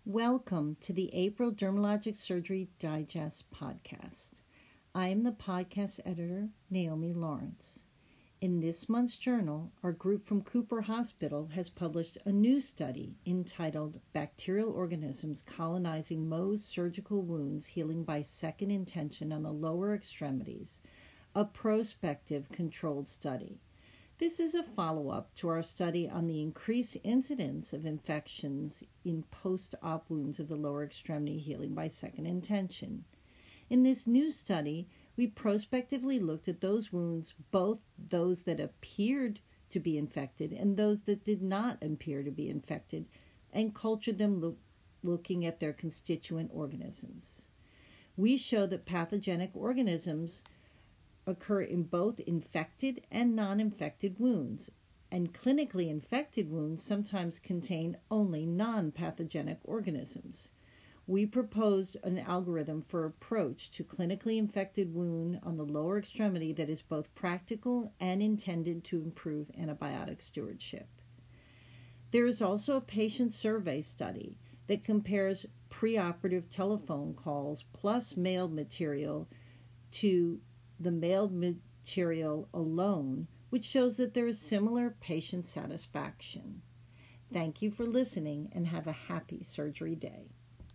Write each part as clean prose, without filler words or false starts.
Welcome to the April Dermatologic Surgery Digest podcast. I am the podcast editor, Naomi Lawrence. In this month's journal, our group from Cooper Hospital has published a new study entitled Bacterial Organisms Colonizing Mohs Surgical Wounds Healing by Second Intention on the Lower Extremities, a prospective controlled study. This is a follow-up to our study on the increased incidence of infections in post-op wounds of the lower extremity healing by second intention. In this new study, we prospectively looked at those wounds, both those that appeared to be infected and those that did not appear to be infected, and cultured them looking at their constituent organisms. We show that pathogenic organisms occur in both infected and non-infected wounds, and clinically infected wounds sometimes contain only non-pathogenic organisms. We proposed an algorithm for approach to clinically infected wound on the lower extremity that is both practical and intended to improve antibiotic stewardship. There is also a patient survey study that compares preoperative telephone calls plus mailed material to the mailed material alone, which shows that there is similar patient satisfaction. Thank you for listening and have a happy surgery day.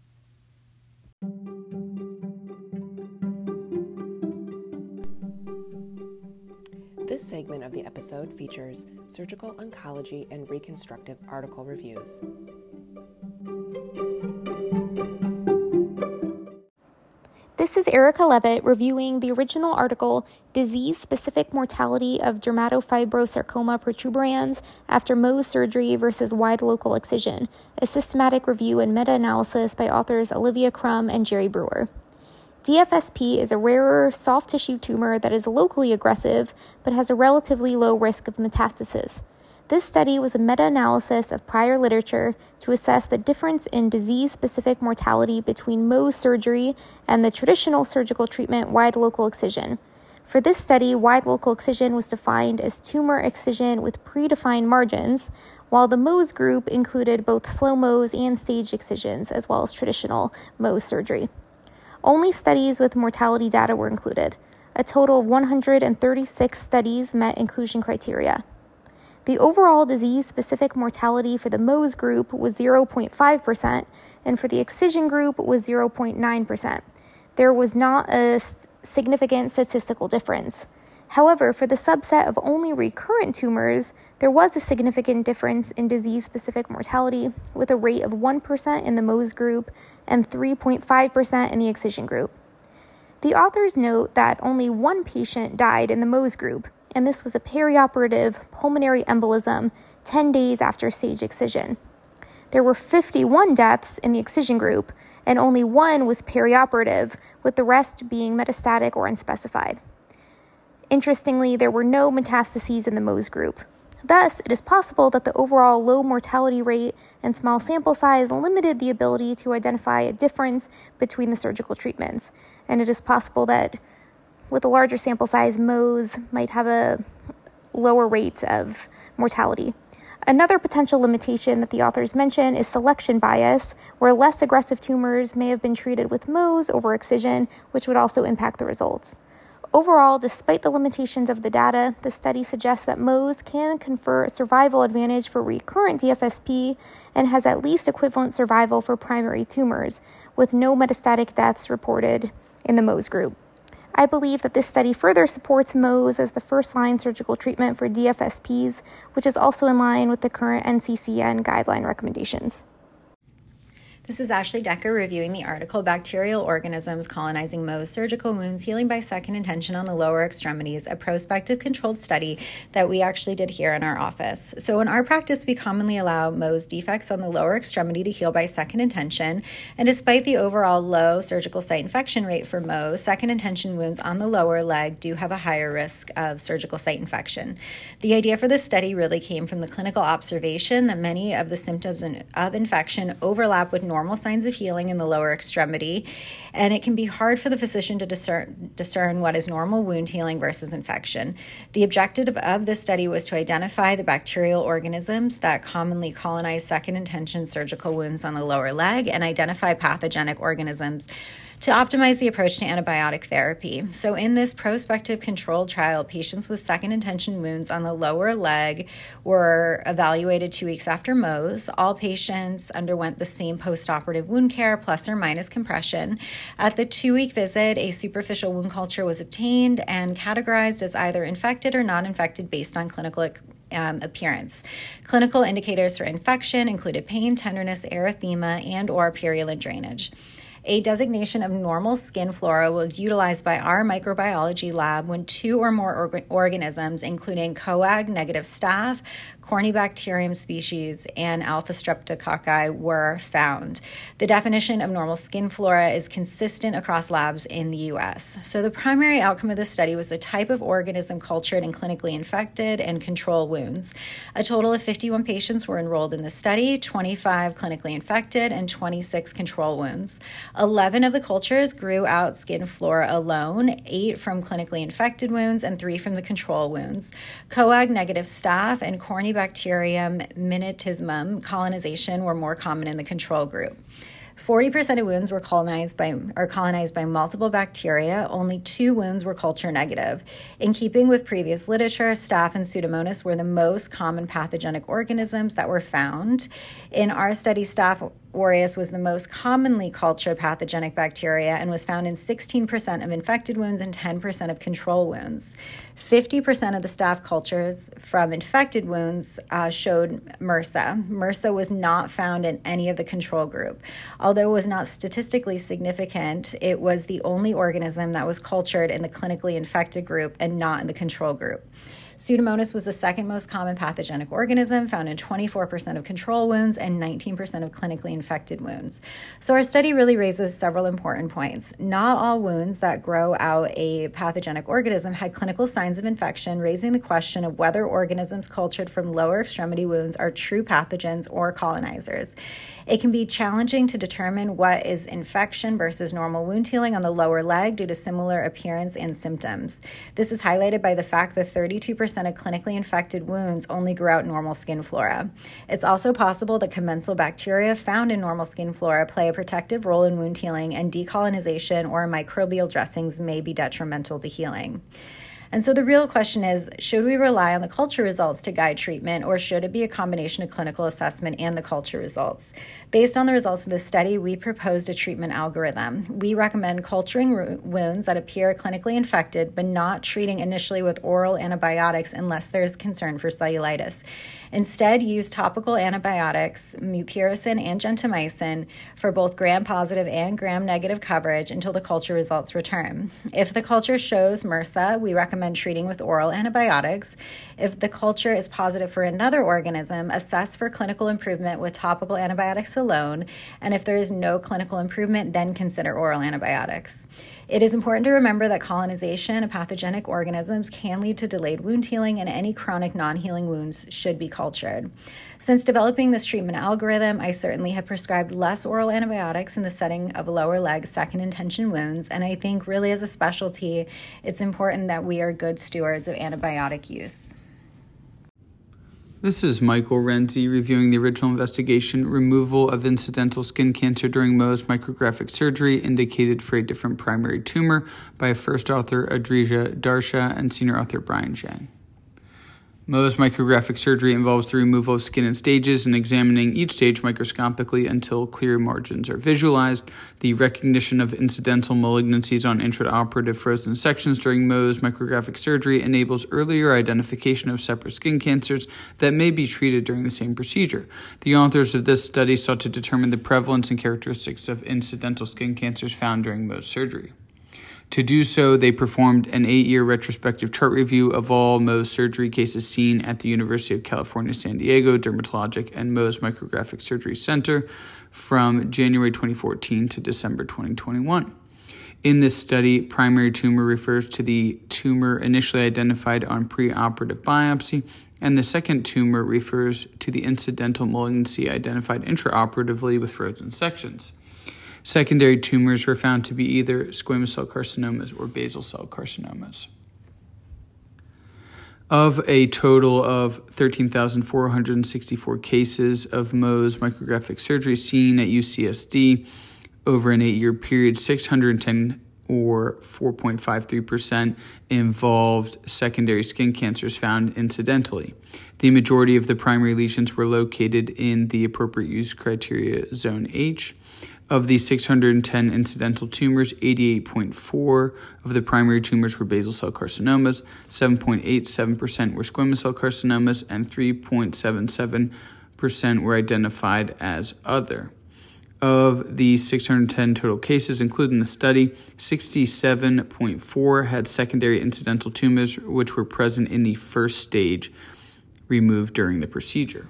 This segment of the episode features surgical oncology and reconstructive article reviews. This is Erica Levitt reviewing the original article, Disease-Specific Mortality of Dermatofibrosarcoma Protuberans After Mohs Surgery versus Wide Local Excision, a systematic review and meta-analysis by authors Olivia Crum and Jerry Brewer. DFSP is a rarer, soft tissue tumor that is locally aggressive but has a relatively low risk of metastasis. This study was a meta-analysis of prior literature to assess the difference in disease-specific mortality between Mohs surgery and the traditional surgical treatment wide local excision. For this study, wide local excision was defined as tumor excision with predefined margins, while the Mohs group included both slow Mohs and staged excisions, as well as traditional Mohs surgery. Only studies with mortality data were included. A total of 136 studies met inclusion criteria. The overall disease-specific mortality for the Mohs group was 0.5%, and for the excision group was 0.9%. There was not a significant statistical difference. However, for the subset of only recurrent tumors, there was a significant difference in disease-specific mortality, with a rate of 1% in the Mohs group and 3.5% in the excision group. The authors note that only one patient died in the Mohs group, and this was a perioperative pulmonary embolism 10 days after stage excision. There were 51 deaths in the excision group, and only one was perioperative, with the rest being metastatic or unspecified. Interestingly, there were no metastases in the Mohs group. Thus, it is possible that the overall low mortality rate and small sample size limited the ability to identify a difference between the surgical treatments, and it is possible that with a larger sample size, Mohs might have a lower rate of mortality. Another potential limitation that the authors mention is selection bias, where less aggressive tumors may have been treated with Mohs over excision, which would also impact the results. Overall, despite the limitations of the data, the study suggests that Mohs can confer a survival advantage for recurrent DFSP and has at least equivalent survival for primary tumors, with no metastatic deaths reported in the Mohs group. I believe that this study further supports Mohs as the first-line surgical treatment for DFSPs, which is also in line with the current NCCN guideline recommendations. This is Ashley Decker reviewing the article Bacterial Organisms Colonizing Mohs Surgical Wounds Healing by Second Intention on the Lower Extremities, a prospective controlled study that we actually did here in our office. So in our practice, we commonly allow Mohs defects on the lower extremity to heal by second intention, and despite the overall low surgical site infection rate for Mohs, second intention wounds on the lower leg do have a higher risk of surgical site infection. The idea for this study really came from the clinical observation that many of the symptoms of infection overlap with normal normal signs of healing in the lower extremity, and it can be hard for the physician to discern what is normal wound healing versus infection. The objective of this study was to identify the bacterial organisms that commonly colonize second intention surgical wounds on the lower leg and identify pathogenic organisms to optimize the approach to antibiotic therapy. So in this prospective controlled trial, patients with second intention wounds on the lower leg were evaluated 2 weeks after Mohs. All patients underwent the same postoperative wound care plus or minus compression. At the 2-week visit, a superficial wound culture was obtained and categorized as either infected or non-infected based on clinical appearance. Clinical indicators for infection included pain, tenderness, erythema, and or purulent drainage. A designation of normal skin flora was utilized by our microbiology lab when 2 or more organisms, including coag-negative staph, Corynebacterium species, and alpha streptococci were found. The definition of normal skin flora is consistent across labs in the U.S. So the primary outcome of this study was the type of organism cultured in clinically infected and control wounds. A total of 51 patients were enrolled in the study, 25 clinically infected and 26 control wounds. 11 of the cultures grew out skin flora alone, 8 from clinically infected wounds and 3 from the control wounds. Coag-negative staph and Corynebacterium minitismum colonization were more common in the control group. 40% of wounds were colonized by multiple bacteria. Only 2 wounds were culture negative. In keeping with previous literature, staph and Pseudomonas were the most common pathogenic organisms that were found. In our study, Staph aureus was the most commonly cultured pathogenic bacteria and was found in 16% of infected wounds and 10% of control wounds. 50% of the staph cultures from infected wounds showed MRSA. MRSA was not found in any of the control group. Although it was not statistically significant, it was the only organism that was cultured in the clinically infected group and not in the control group. Pseudomonas was the second most common pathogenic organism, found in 24% of control wounds and 19% of clinically infected wounds. So our study really raises several important points. Not all wounds that grow out a pathogenic organism had clinical signs of infection, raising the question of whether organisms cultured from lower extremity wounds are true pathogens or colonizers. It can be challenging to determine what is infection versus normal wound healing on the lower leg due to similar appearance and symptoms. This is highlighted by the fact that 32% of clinically infected wounds only grew out normal skin flora. It's also possible that commensal bacteria found in normal skin flora play a protective role in wound healing, and decolonization or microbial dressings may be detrimental to healing. And so the real question is, should we rely on the culture results to guide treatment, or should it be a combination of clinical assessment and the culture results? Based on the results of this study, we proposed a treatment algorithm. We recommend culturing wounds that appear clinically infected, but not treating initially with oral antibiotics unless there's concern for cellulitis. Instead, use topical antibiotics, mupirocin and gentamicin, for both gram-positive and gram-negative coverage until the culture results return. If the culture shows MRSA, we recommend treating with oral antibiotics. If the culture is positive for another organism, assess for clinical improvement with topical antibiotics alone, and if there is no clinical improvement, then consider oral antibiotics. It is important to remember that colonization of pathogenic organisms can lead to delayed wound healing, and any chronic non-healing wounds should be cultured. Since developing this treatment algorithm, I certainly have prescribed less oral antibiotics in the setting of lower leg second intention wounds, and I think really as a specialty, it's important that we are good stewards of antibiotic use. This is Michael Renzi reviewing the original investigation, removal of incidental skin cancer during Mohs micrographic surgery indicated for a different primary tumor by first author Adrija Darsha and senior author Brian Zhang. Mohs micrographic surgery involves the removal of skin in stages and examining each stage microscopically until clear margins are visualized. The recognition of incidental malignancies on intraoperative frozen sections during Mohs micrographic surgery enables earlier identification of separate skin cancers that may be treated during the same procedure. The authors of this study sought to determine the prevalence and characteristics of incidental skin cancers found during Mohs surgery. To do so, they performed an 8-year retrospective chart review of all Mohs surgery cases seen at the University of California, San Diego Dermatologic and Mohs Micrographic Surgery Center from January 2014 to December 2021. In this study, primary tumor refers to the tumor initially identified on preoperative biopsy and the second tumor refers to the incidental malignancy identified intraoperatively with frozen sections. Secondary tumors were found to be either squamous cell carcinomas or basal cell carcinomas. Of a total of 13,464 cases of Mohs micrographic surgery seen at UCSD over an 8-year period, 610 or 4.53% involved secondary skin cancers found incidentally. The majority of the primary lesions were located in the appropriate use criteria zone H. Of the 610 incidental tumors, 88.4% of the primary tumors were basal cell carcinomas, 7.87% were squamous cell carcinomas, and 3.77% were identified as other. Of the 610 total cases included in the study, 67.4% had secondary incidental tumors which were present in the first stage, removed during the procedure.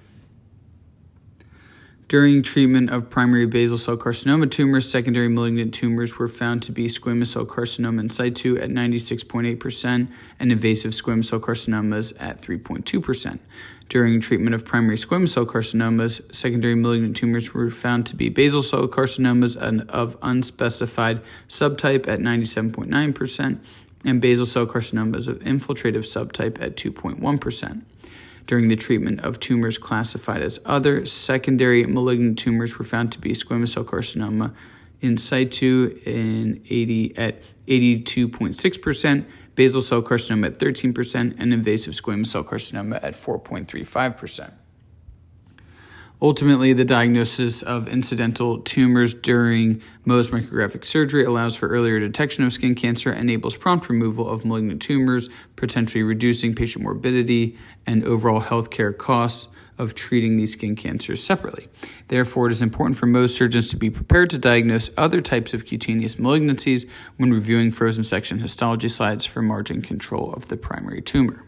During treatment of primary basal cell carcinoma tumors, secondary malignant tumors were found to be squamous cell carcinoma in situ at 96.8% and invasive squamous cell carcinomas at 3.2%. During treatment of primary squamous cell carcinomas, secondary malignant tumors were found to be basal cell carcinomas of unspecified subtype at 97.9% and basal cell carcinomas of infiltrative subtype at 2.1%. During the treatment of tumors classified as other, secondary malignant tumors were found to be squamous cell carcinoma in situ at 82.6%, basal cell carcinoma at 13%, and invasive squamous cell carcinoma at 4.35%. Ultimately, the diagnosis of incidental tumors during Mohs micrographic surgery allows for earlier detection of skin cancer, enables prompt removal of malignant tumors, potentially reducing patient morbidity and overall healthcare costs of treating these skin cancers separately. Therefore, it is important for Mohs surgeons to be prepared to diagnose other types of cutaneous malignancies when reviewing frozen section histology slides for margin control of the primary tumor.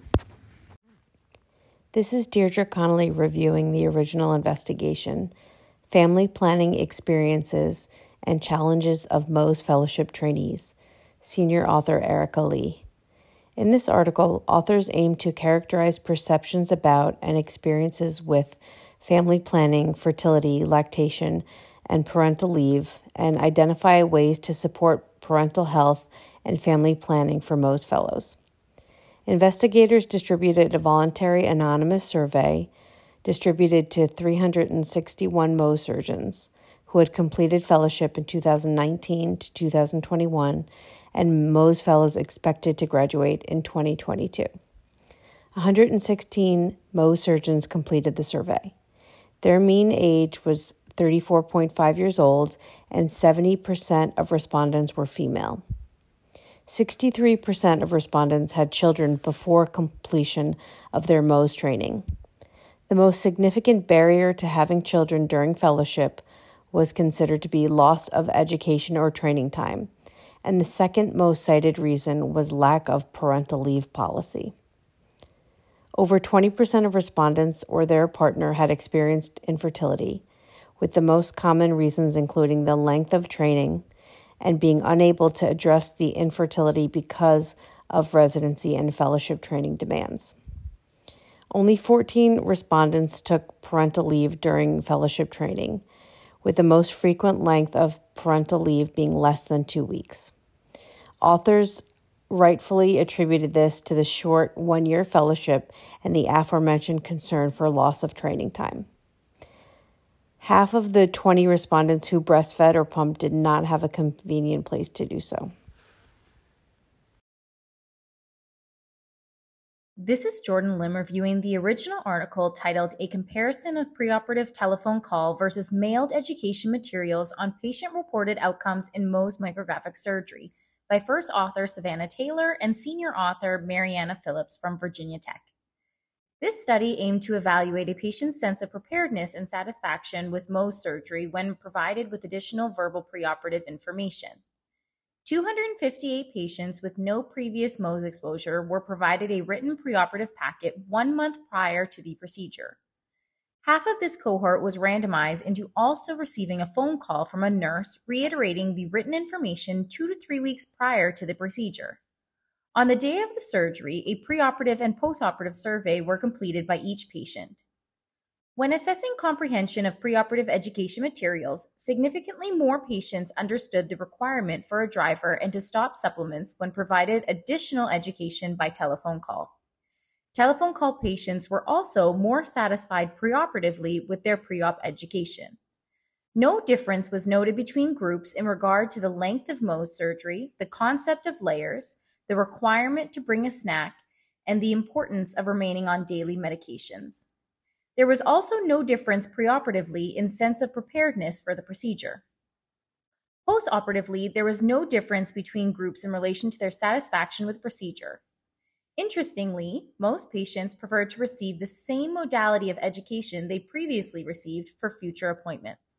This is Deirdre Connolly reviewing the original investigation, Family Planning Experiences and Challenges of Mohs Fellowship Trainees, senior author Erica Lee. In this article, authors aim to characterize perceptions about and experiences with family planning, fertility, lactation, and parental leave, and identify ways to support parental health and family planning for Mohs Fellows. Investigators distributed a voluntary anonymous survey distributed to 361 Mohs surgeons who had completed fellowship in 2019 to 2021 and Mohs Fellows expected to graduate in 2022. 116 Mohs surgeons completed the survey. Their mean age was 34.5 years old and 70% of respondents were female. 63% of respondents had children before completion of their Mohs training. The most significant barrier to having children during fellowship was considered to be loss of education or training time, and the second most cited reason was lack of parental leave policy. Over 20% of respondents or their partner had experienced infertility, with the most common reasons including the length of training, and being unable to address the infertility because of residency and fellowship training demands. Only 14 respondents took parental leave during fellowship training, with the most frequent length of parental leave being less than 2 weeks. Authors rightfully attributed this to the short 1-year fellowship and the aforementioned concern for loss of training time. Half of the 20 respondents who breastfed or pumped did not have a convenient place to do so. This is Jordan Lim reviewing the original article titled A Comparison of Preoperative Telephone Call versus Mailed Education Materials on Patient-Reported Outcomes in Mohs Micrographic Surgery by first author Savannah Taylor and senior author Mariana Phillips from Virginia Tech. This study aimed to evaluate a patient's sense of preparedness and satisfaction with Mohs surgery when provided with additional verbal preoperative information. 258 patients with no previous Mohs exposure were provided a written preoperative packet 1 month prior to the procedure. Half of this cohort was randomized into also receiving a phone call from a nurse reiterating the written information 2 to 3 weeks prior to the procedure. On the day of the surgery, a preoperative and postoperative survey were completed by each patient. When assessing comprehension of preoperative education materials, significantly more patients understood the requirement for a driver and to stop supplements when provided additional education by telephone call. Telephone call patients were also more satisfied preoperatively with their pre-op education. No difference was noted between groups in regard to the length of Mohs surgery, the concept of layers, the requirement to bring a snack, and the importance of remaining on daily medications. There was also no difference preoperatively in sense of preparedness for the procedure. Postoperatively, there was no difference between groups in relation to their satisfaction with the procedure. Interestingly, most patients preferred to receive the same modality of education they previously received for future appointments.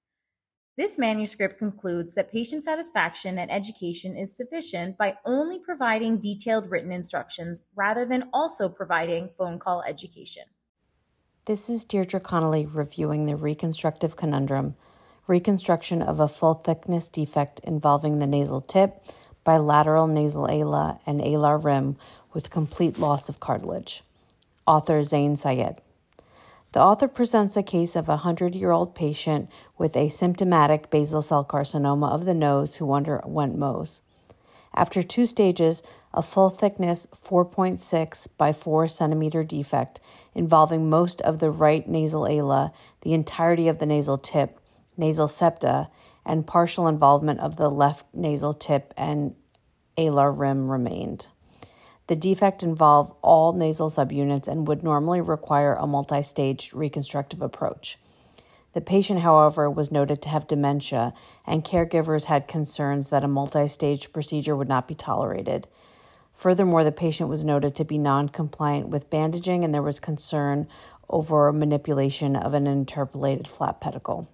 This manuscript concludes that patient satisfaction and education is sufficient by only providing detailed written instructions rather than also providing phone call education. This is Deirdre Connolly reviewing the reconstructive conundrum, reconstruction of a full-thickness defect involving the nasal tip, bilateral nasal ala, and alar rim with complete loss of cartilage. Author Zain Syed. The author presents a case of a 100-year-old patient with asymptomatic basal cell carcinoma of the nose who underwent Mohs. After 2 stages, a full-thickness 4.6 by 4 centimeter defect involving most of the right nasal ala, the entirety of the nasal tip, nasal septa, and partial involvement of the left nasal tip and alar rim remained. The defect involved all nasal subunits and would normally require a multi-staged reconstructive approach. The patient, however, was noted to have dementia, and caregivers had concerns that a multi-stage procedure would not be tolerated. Furthermore, the patient was noted to be non-compliant with bandaging, and there was concern over manipulation of an interpolated flap pedicle.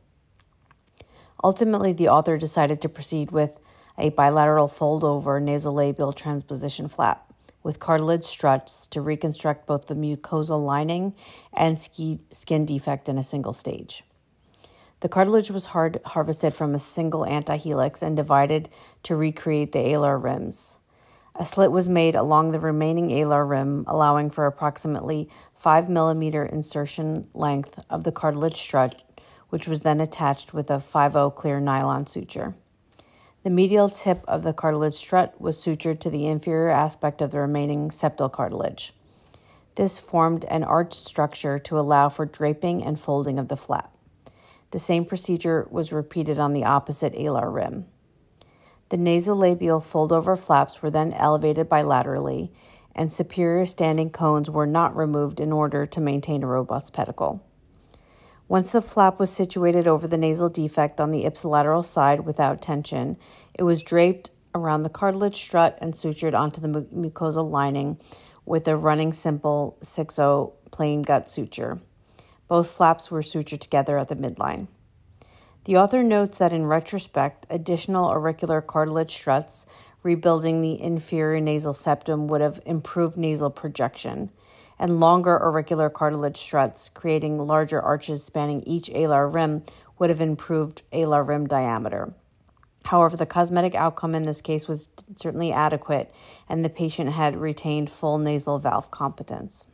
Ultimately, the author decided to proceed with a bilateral fold-over nasolabial transposition flap with cartilage struts to reconstruct both the mucosal lining and skin defect in a single stage. The cartilage was harvested from a single antihelix and divided to recreate the alar rims. A slit was made along the remaining alar rim, allowing for approximately 5 millimeter insertion length of the cartilage strut, which was then attached with a 5/0 clear nylon suture. The medial tip of the cartilage strut was sutured to the inferior aspect of the remaining septal cartilage. This formed an arched structure to allow for draping and folding of the flap. The same procedure was repeated on the opposite alar rim. The nasolabial fold-over flaps were then elevated bilaterally, and superior standing cones were not removed in order to maintain a robust pedicle. Once the flap was situated over the nasal defect on the ipsilateral side without tension, it was draped around the cartilage strut and sutured onto the mucosal lining with a running simple 6/0 plain gut suture. Both flaps were sutured together at the midline. The author notes that in retrospect, additional auricular cartilage struts rebuilding the inferior nasal septum would have improved nasal projection, and longer auricular cartilage struts creating larger arches spanning each alar rim would have improved alar rim diameter. However, the cosmetic outcome in this case was certainly adequate, and the patient had retained full nasal valve competence.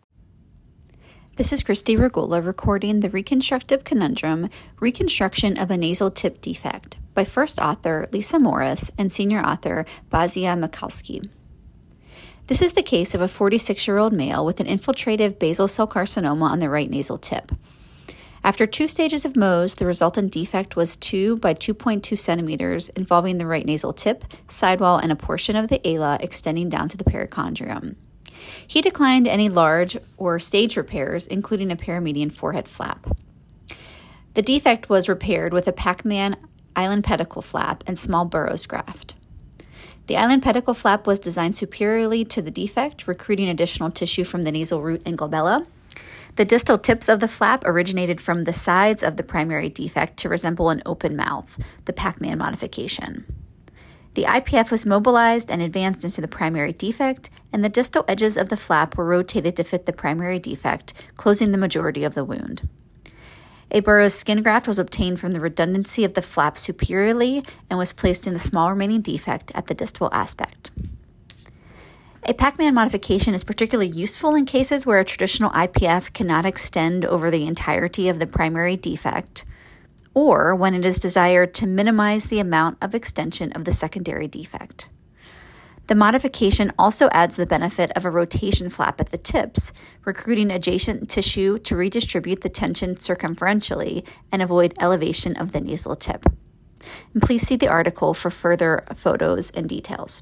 This is Christy Regula recording The Reconstructive Conundrum, Reconstruction of a Nasal Tip Defect by first author Lisa Morris and senior author Bazia Mikalski. This is the case of a 46-year-old male with an infiltrative basal cell carcinoma on the right nasal tip. After 2 stages of Mohs, the resultant defect was 2 by 2.2 centimeters involving the right nasal tip, sidewall, and a portion of the ala extending down to the perichondrium. He declined any large or stage repairs, including a paramedian forehead flap. The defect was repaired with a Pacman island pedicle flap and small Burroughs graft. The island pedicle flap was designed superiorly to the defect, recruiting additional tissue from the nasal root and glabella. The distal tips of the flap originated from the sides of the primary defect to resemble an open mouth, the Pacman modification. The IPF was mobilized and advanced into the primary defect, and the distal edges of the flap were rotated to fit the primary defect, closing the majority of the wound. A Burroughs skin graft was obtained from the redundancy of the flap superiorly and was placed in the small remaining defect at the distal aspect. A Pacman modification is particularly useful in cases where a traditional IPF cannot extend over the entirety of the primary defect, or when it is desired to minimize the amount of extension of the secondary defect. The modification also adds the benefit of a rotation flap at the tips, recruiting adjacent tissue to redistribute the tension circumferentially and avoid elevation of the nasal tip. And please see the article for further photos and details.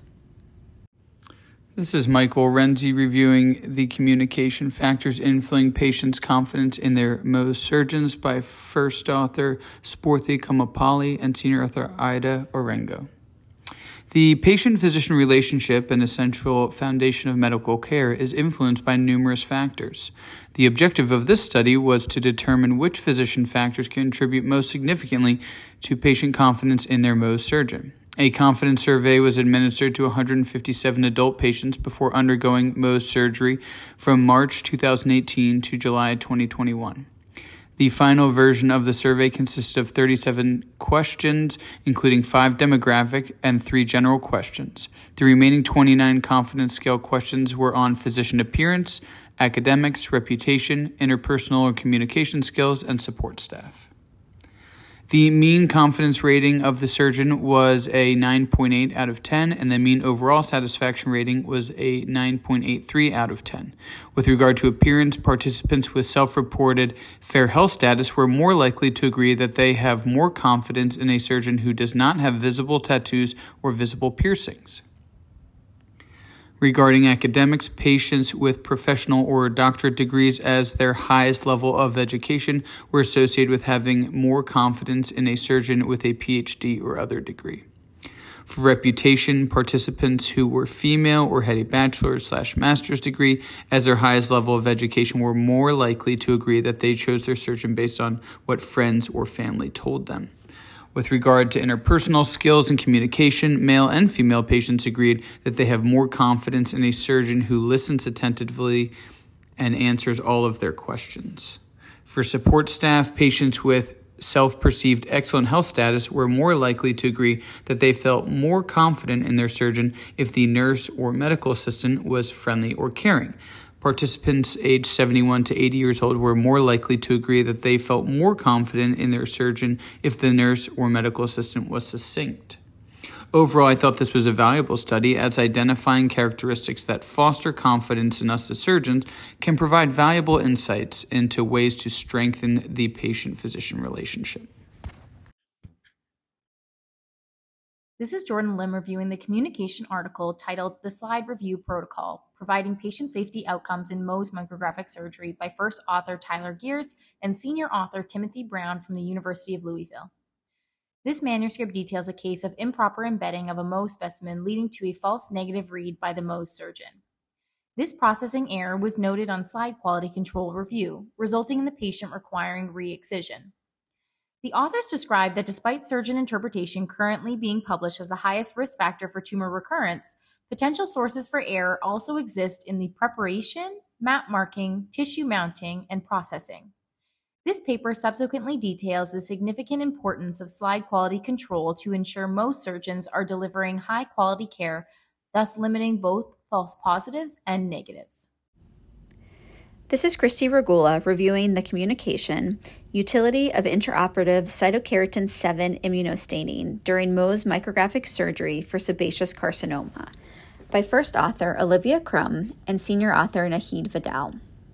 This is Michael Renzi reviewing the communication factors influencing patients' confidence in their Mohs surgeons by first author Sporthi Komapalli and senior author Ida Orengo. The patient-physician relationship, an essential foundation of medical care, is influenced by numerous factors. The objective of this study was to determine which physician factors contribute most significantly to patient confidence in their Mohs surgeon. A confidence survey was administered to 157 adult patients before undergoing Mohs surgery from March 2018 to July 2021. The final version of the survey consisted of 37 questions, including 5 demographic and 3 general questions. The remaining 29 confidence scale questions were on physician appearance, academics, reputation, interpersonal or communication skills, and support staff. The mean confidence rating of the surgeon was a 9.8 out of 10, and the mean overall satisfaction rating was a 9.83 out of 10. With regard to appearance, participants with self-reported fair health status were more likely to agree that they have more confidence in a surgeon who does not have visible tattoos or visible piercings. Regarding academics, patients with professional or doctorate degrees as their highest level of education were associated with having more confidence in a surgeon with a PhD or other degree. For reputation, participants who were female or had a bachelor's/master's degree as their highest level of education were more likely to agree that they chose their surgeon based on what friends or family told them. With regard to interpersonal skills and communication, male and female patients agreed that they have more confidence in a surgeon who listens attentively and answers all of their questions. For support staff, patients with self-perceived excellent health status were more likely to agree that they felt more confident in their surgeon if the nurse or medical assistant was friendly or caring. Participants aged 71 to 80 years old were more likely to agree that they felt more confident in their surgeon if the nurse or medical assistant was succinct. Overall, I thought this was a valuable study as identifying characteristics that foster confidence in us as surgeons can provide valuable insights into ways to strengthen the patient-physician relationship. This is Jordan Lim reviewing the communication article titled The Slide Review Protocol, Providing Patient Safety Outcomes in Mohs Micrographic Surgery by first author Tyler Gears and senior author Timothy Brown from the University of Louisville. This manuscript details a case of improper embedding of a Mohs specimen leading to a false negative read by the Mohs surgeon. This processing error was noted on slide quality control review, resulting in the patient requiring re-excision. The authors described that despite surgeon interpretation currently being published as the highest risk factor for tumor recurrence, potential sources for error also exist in the preparation, map marking, tissue mounting, and processing. This paper subsequently details the significant importance of slide quality control to ensure most surgeons are delivering high-quality care, thus limiting both false positives and negatives. This is Christy Regula reviewing the communication, utility of intraoperative cytokeratin 7 immunostaining during Mohs micrographic surgery for sebaceous carcinoma by first author Olivia Crum and senior author Nahid Vidal.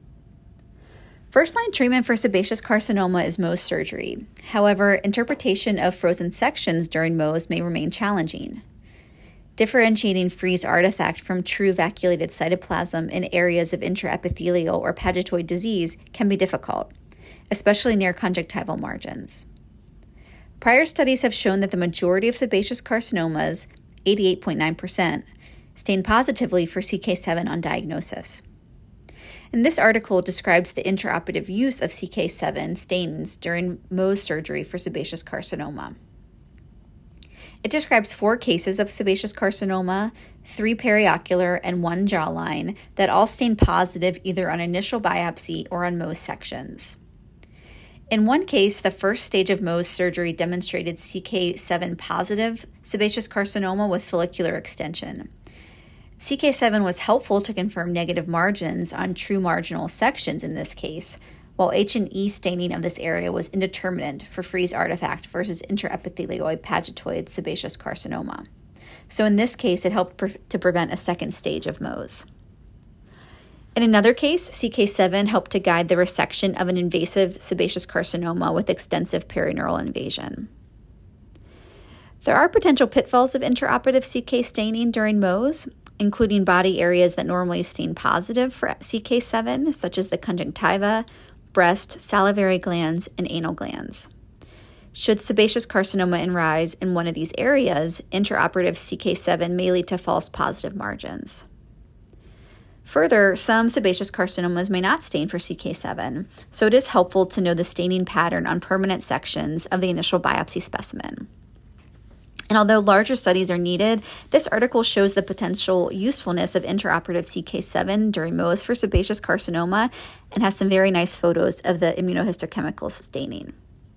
First-line treatment for sebaceous carcinoma is Mohs surgery. However, interpretation of frozen sections during Mohs may remain challenging. Differentiating freeze artifact from true vacuolated cytoplasm in areas of intraepithelial or pagetoid disease can be difficult, especially near conjunctival margins. Prior studies have shown that the majority of sebaceous carcinomas, 88.9%, stain positively for CK7 on diagnosis. And this article describes the intraoperative use of CK7 stains during Mohs surgery for sebaceous carcinoma. It describes 4 cases of sebaceous carcinoma, 3 periocular, and 1 jawline that all stain positive either on initial biopsy or on Mohs sections. In one case, the first stage of Mohs surgery demonstrated CK7 positive sebaceous carcinoma with follicular extension. CK7 was helpful to confirm negative margins on true marginal sections in this case, while H&E staining of this area was indeterminate for Friese artifact versus interepithelioid pagetoid sebaceous carcinoma. So in this case, it helped to prevent a second stage of Mohs. In another case, CK7 helped to guide the resection of an invasive sebaceous carcinoma with extensive perineural invasion. There are potential pitfalls of intraoperative CK staining during Mohs, including body areas that normally stain positive for CK7, such as the conjunctiva, breast, salivary glands, and anal glands. Should sebaceous carcinoma arise in one of these areas, intraoperative CK7 may lead to false positive margins. Further, some sebaceous carcinomas may not stain for CK7, so it is helpful to know the staining pattern on permanent sections of the initial biopsy specimen. And although larger studies are needed, this article shows the potential usefulness of intraoperative CK7 during Mohs for sebaceous carcinoma and has some very nice photos of the immunohistochemical staining.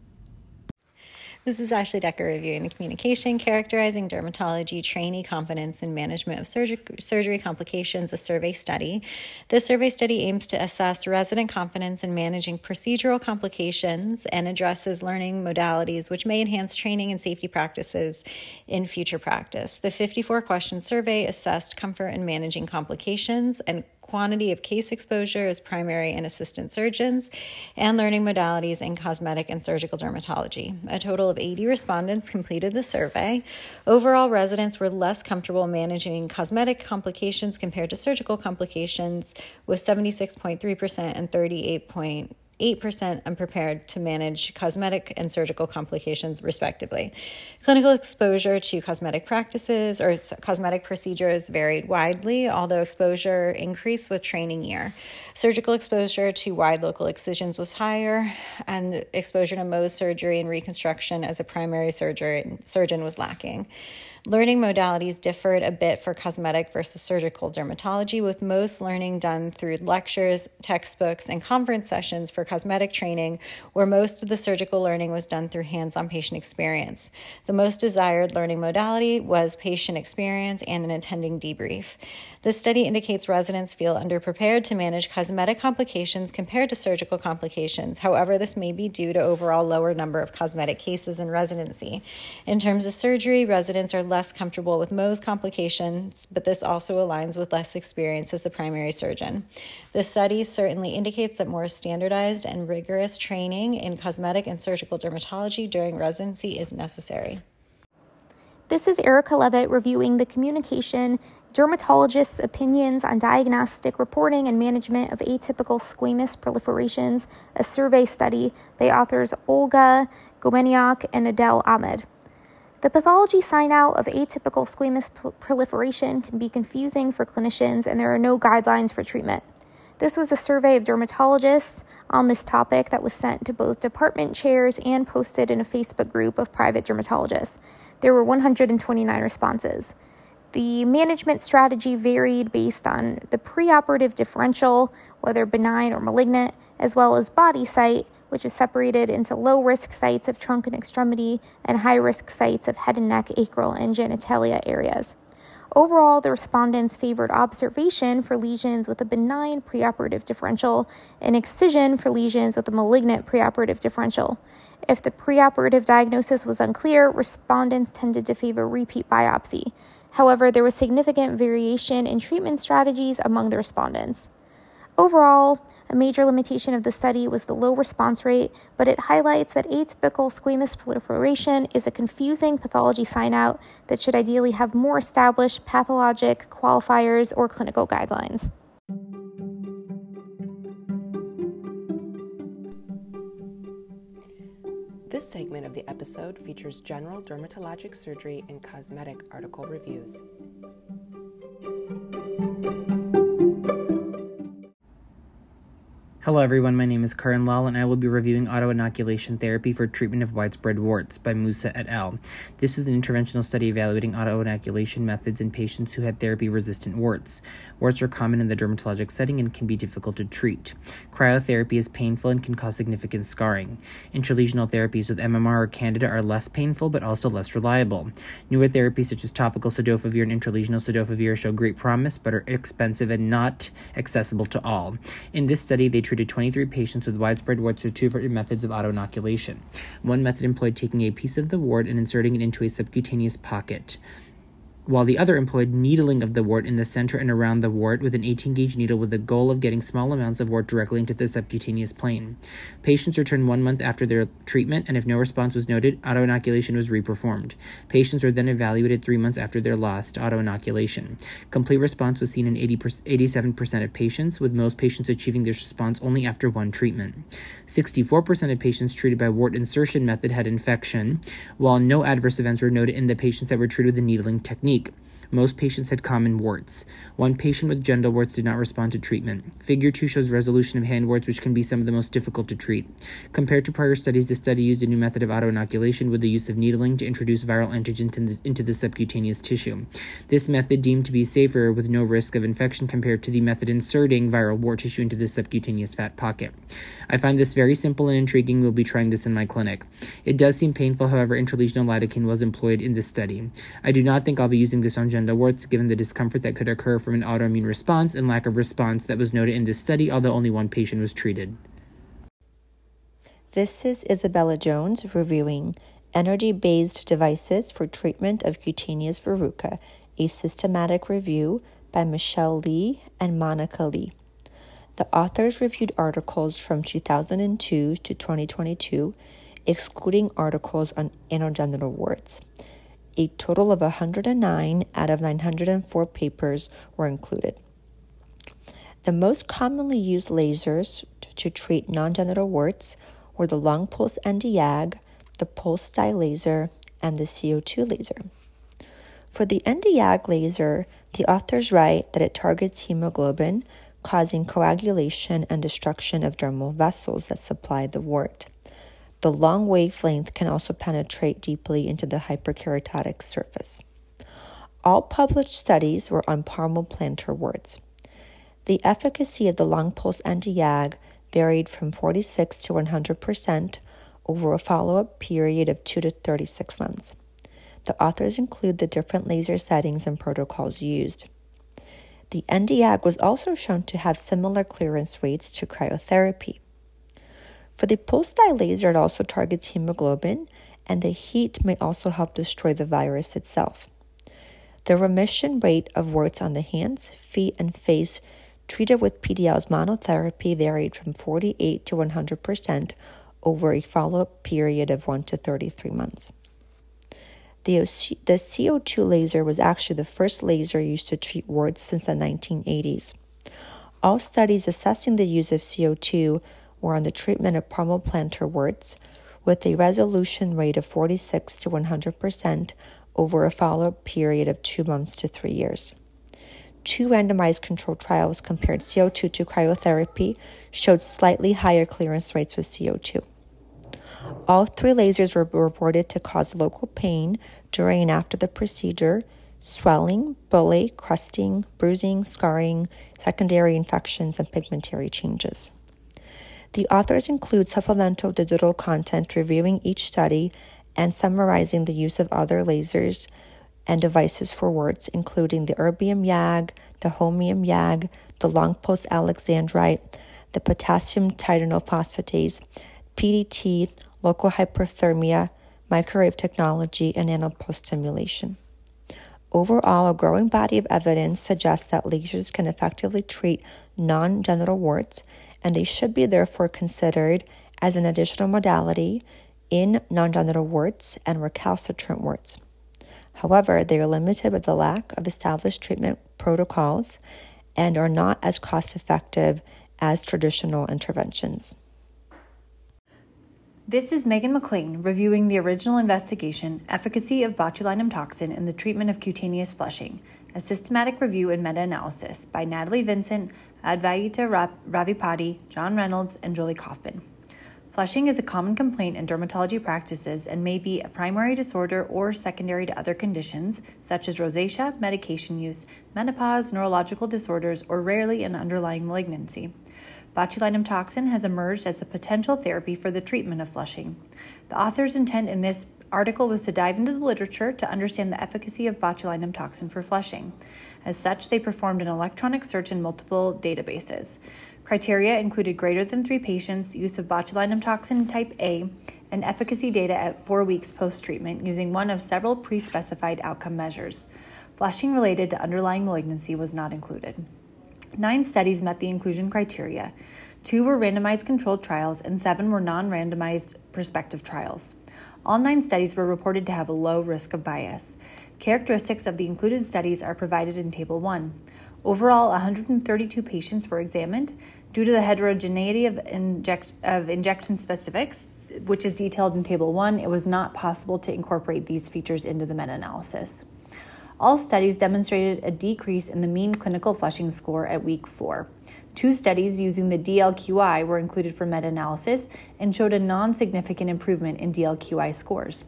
This is Ashley Decker reviewing the communication, characterizing dermatology, trainee confidence, and management of surgery complications, a survey study. This survey study aims to assess resident confidence in managing procedural complications and addresses learning modalities which may enhance training and safety practices in future practice. The 54-question survey assessed comfort in managing complications and quantity of case exposure as primary and assistant surgeons, and learning modalities in cosmetic and surgical dermatology. A total of 80 respondents completed the survey. Overall, residents were less comfortable managing cosmetic complications compared to surgical complications, with 76.3% and 38.8% unprepared to manage cosmetic and surgical complications, respectively. Clinical exposure to cosmetic practices or cosmetic procedures varied widely, although exposure increased with training year. Surgical exposure to wide local excisions was higher, and exposure to Mohs surgery and reconstruction as a primary surgeon was lacking. Learning modalities differed a bit for cosmetic versus surgical dermatology, with most learning done through lectures, textbooks, and conference sessions for cosmetic training, where most of the surgical learning was done through hands-on patient experience. The most desired learning modality was patient experience and an attending debrief. This study indicates residents feel underprepared to manage cosmetic complications compared to surgical complications. However, this may be due to overall lower number of cosmetic cases in residency. In terms of surgery, residents are less comfortable with Mohs complications, but this also aligns with less experience as the primary surgeon. This study certainly indicates that more standardized and rigorous training in cosmetic and surgical dermatology during residency is necessary. This is Erica Levitt reviewing the communication, dermatologists' opinions on diagnostic reporting and management of atypical squamous proliferations, a survey study by authors Olga Gomeniak and Adel Ahmed. The pathology sign-out of atypical squamous proliferation can be confusing for clinicians, and there are no guidelines for treatment. This was a survey of dermatologists on this topic that was sent to both department chairs and posted in a Facebook group of private dermatologists. There were 129 responses. The management strategy varied based on the preoperative differential, whether benign or malignant, as well as body site, which is separated into low-risk sites of trunk and extremity and high-risk sites of head and neck, acral, and genitalia areas. Overall, the respondents favored observation for lesions with a benign preoperative differential and excision for lesions with a malignant preoperative differential. If the preoperative diagnosis was unclear, respondents tended to favor repeat biopsy. However, there was significant variation in treatment strategies among the respondents. Overall, a major limitation of the study was the low response rate, but it highlights that atypical squamous proliferation is a confusing pathology sign-out that should ideally have more established pathologic qualifiers or clinical guidelines. This segment of the episode features general dermatologic surgery and cosmetic article reviews. Hello everyone, my name is Karan Lal and I will be reviewing autoinoculation therapy for treatment of widespread warts by Musa et al. This was an interventional study evaluating autoinoculation methods in patients who had therapy-resistant warts. Warts are common in the dermatologic setting and can be difficult to treat. Cryotherapy is painful and can cause significant scarring. Intralesional therapies with MMR or Candida are less painful but also less reliable. Newer therapies such as topical cidofovir and intralesional cidofovir show great promise but are expensive and not accessible to all. In this study, they treated 23 patients with widespread warts with two different methods of autoinoculation. One method employed taking a piece of the wart and inserting it into a subcutaneous pocket, while the other employed needling of the wart in the center and around the wart with an 18-gauge needle with the goal of getting small amounts of wart directly into the subcutaneous plane. Patients returned 1 month after their treatment, and if no response was noted, autoinoculation was reperformed. Patients were then evaluated 3 months after their last autoinoculation. Complete response was seen in 87% of patients, with most patients achieving this response only after one treatment. 64% of patients treated by wart insertion method had infection, while no adverse events were noted in the patients that were treated with the needling technique. Most patients had common warts. One patient with genital warts did not respond to treatment. Figure 2 shows resolution of hand warts, which can be some of the most difficult to treat. Compared to prior studies, this study used a new method of autoinoculation with the use of needling to introduce viral antigens into the subcutaneous tissue. This method deemed to be safer with no risk of infection compared to the method inserting viral wart tissue into the subcutaneous fat pocket. I find this very simple and intriguing. We'll be trying this in my clinic. It does seem painful, however, intralesional lidocaine was employed in this study. I do not think I'll be using this on genital warts, given the discomfort that could occur from an autoimmune response and lack of response that was noted in this study, although only one patient was treated. This is Isabella Jones reviewing Energy-Based Devices for Treatment of Cutaneous Verruca, a systematic review by Michelle Lee and Monica Lee. The authors reviewed articles from 2002 to 2022, excluding articles on anogenital warts. A total of 109 out of 904 papers were included. The most commonly used lasers to treat non-genital warts were the long pulse Nd:YAG, the pulse dye laser, and the CO2 laser. For the Nd:YAG laser, the authors write that it targets hemoglobin, causing coagulation and destruction of dermal vessels that supply the wart. The long wavelength can also penetrate deeply into the hyperkeratotic surface. All published studies were on palmoplantar warts. The efficacy of the long pulse Nd:YAG varied from 46 to 100% over a follow-up period of 2 to 36 months. The authors include the different laser settings and protocols used. The Nd:YAG was also shown to have similar clearance rates to cryotherapy. For the pulse dye laser, it also targets hemoglobin, and the heat may also help destroy the virus itself. The remission rate of warts on the hands, feet, and face treated with PDL's monotherapy varied from 48 to 100% over a follow-up period of 1 to 33 months. The CO2 laser was actually the first laser used to treat warts since the 1980s. All studies assessing the use of CO2 were on the treatment of palmoplantar warts, with a resolution rate of 46 to 100% over a follow-up period of 2 months to 3 years. 2 randomized controlled trials compared CO2 to cryotherapy showed slightly higher clearance rates with CO2. All 3 lasers were reported to cause local pain during and after the procedure, swelling, bullae, crusting, bruising, scarring, secondary infections, and pigmentary changes. The authors include supplemental digital content reviewing each study and summarizing the use of other lasers and devices for warts, including the erbium YAG, the holmium YAG, the long pulse alexandrite, the potassium titanophosphate, PDT, local hyperthermia, microwave technology, and nanopulse stimulation. Overall, a growing body of evidence suggests that lasers can effectively treat non-genital warts, and they should be therefore considered as an additional modality in non-genital warts and recalcitrant warts. However, they are limited by the lack of established treatment protocols and are not as cost-effective as traditional interventions. This is Megan McLean reviewing the original investigation, Efficacy of Botulinum Toxin in the Treatment of Cutaneous Flushing, a systematic review and meta-analysis by Natalie Vincent, Advaita Ravipati, John Reynolds, and Julie Kaufman. Flushing is a common complaint in dermatology practices and may be a primary disorder or secondary to other conditions such as rosacea, medication use, menopause, neurological disorders, or rarely an underlying malignancy. Botulinum toxin has emerged as a potential therapy for the treatment of flushing. The author's intent in this article was to dive into the literature to understand the efficacy of botulinum toxin for flushing. As such, they performed an electronic search in multiple databases. Criteria included greater than 3 patients, use of botulinum toxin type A, and efficacy data at 4 weeks post-treatment using one of several pre-specified outcome measures. Flushing related to underlying malignancy was not included. 9 studies met the inclusion criteria. 2 were randomized controlled trials and 7 were non-randomized prospective trials. All 9 studies were reported to have a low risk of bias. Characteristics of the included studies are provided in Table 1. Overall, 132 patients were examined. Due to the heterogeneity of injection specifics, which is detailed in Table 1, it was not possible to incorporate these features into the meta-analysis. All studies demonstrated a decrease in the mean clinical flushing score at week 4. 2 studies using the DLQI were included for meta-analysis and showed a non-significant improvement in DLQI scores.